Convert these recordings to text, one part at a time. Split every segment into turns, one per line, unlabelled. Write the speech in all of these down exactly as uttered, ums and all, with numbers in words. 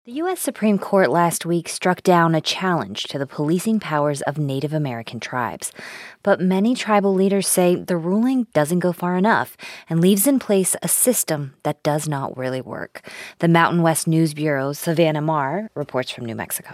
The U S Supreme Court last week struck down a challenge to the policing powers of Native American tribes. But many tribal leaders say the ruling doesn't go far enough and leaves in place a system that does not really work. The Mountain West News Bureau's Savannah Maher reports from New Mexico.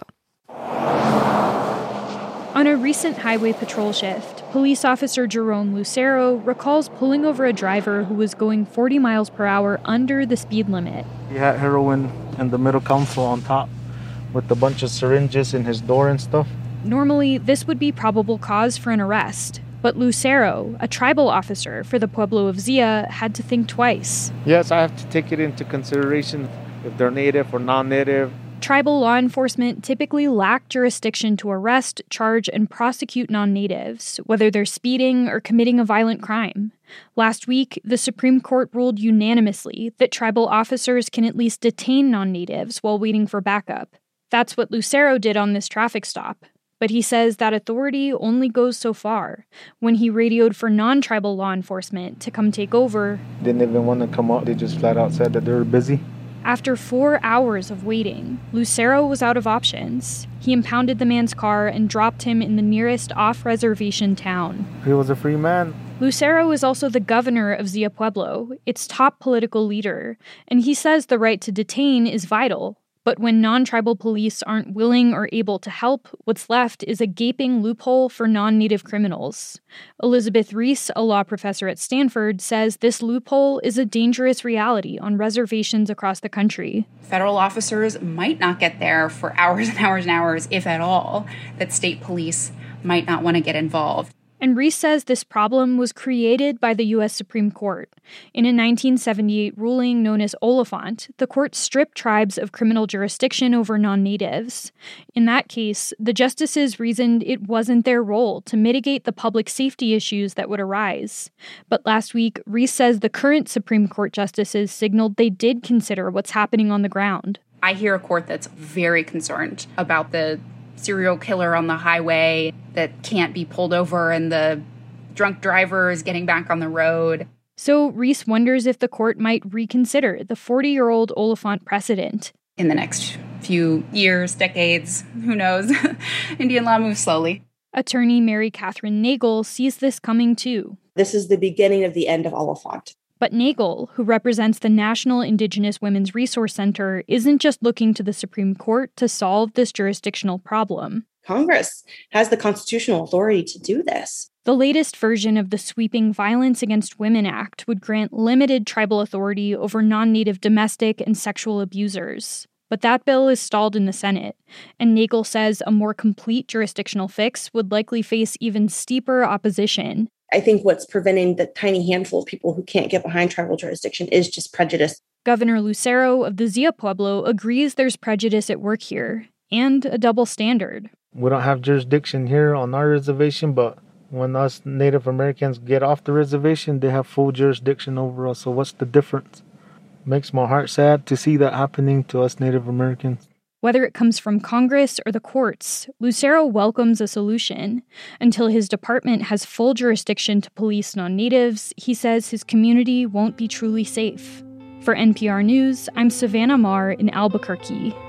On a recent highway patrol shift, police officer Jerome Lucero recalls pulling over a driver who was going forty miles per hour under the speed limit.
He had heroin in the middle console on top with a bunch of syringes in his door and stuff.
Normally, this would be probable cause for an arrest. But Lucero, a tribal officer for the Pueblo of Zia, had to think twice.
Yes, I have to take it into consideration if they're native or non-native.
Tribal law enforcement typically lack jurisdiction to arrest, charge, and prosecute non-natives, whether they're speeding or committing a violent crime. Last week, the Supreme Court ruled unanimously that tribal officers can at least detain non-natives while waiting for backup. That's what Lucero did on this traffic stop. But he says that authority only goes so far. When he radioed for non-tribal law enforcement to come take over,
didn't even want to come out. They just flat out said that they were busy.
After four hours of waiting, Lucero was out of options. He impounded the man's car and dropped him in the nearest off-reservation town.
He was a free man.
Lucero is also the governor of Zia Pueblo, its top political leader, and he says the right to detain is vital. But when non-tribal police aren't willing or able to help, what's left is a gaping loophole for non-native criminals. Elizabeth Reese, a law professor at Stanford, says this loophole is a dangerous reality on reservations across the country.
Federal officers might not get there for hours and hours and hours, if at all, that state police might not want to get involved.
And Reese says this problem was created by the U S Supreme Court. In a nineteen seventy-eight ruling known as Oliphant, the court stripped tribes of criminal jurisdiction over non-natives. In that case, the justices reasoned it wasn't their role to mitigate the public safety issues that would arise. But last week, Reese says the current Supreme Court justices signaled they did consider what's happening on the ground.
I hear a court that's very concerned about the serial killer on the highway that can't be pulled over and the drunk driver is getting back on the road.
So Reese wonders if the court might reconsider the forty-year-old Oliphant precedent.
In the next few years, decades, who knows? Indian law moves slowly.
Attorney Mary Catherine Nagel sees this coming too.
This is the beginning of the end of Oliphant.
But Nagel, who represents the National Indigenous Women's Resource Center, isn't just looking to the Supreme Court to solve this jurisdictional problem.
Congress has the constitutional authority to do this.
The latest version of the Sweeping Violence Against Women Act would grant limited tribal authority over non-native domestic and sexual abusers. But that bill is stalled in the Senate, and Nagel says a more complete jurisdictional fix would likely face even steeper opposition.
I think what's preventing the tiny handful of people who can't get behind tribal jurisdiction is just prejudice.
Governor Lucero of the Zia Pueblo agrees there's prejudice at work here, and a double standard.
We don't have jurisdiction here on our reservation, but when us Native Americans get off the reservation, they have full jurisdiction over us. So what's the difference? Makes my heart sad to see that happening to us Native Americans.
Whether it comes from Congress or the courts, Lucero welcomes a solution. Until his department has full jurisdiction to police non-natives, he says his community won't be truly safe. For N P R News, I'm Savannah Maher in Albuquerque.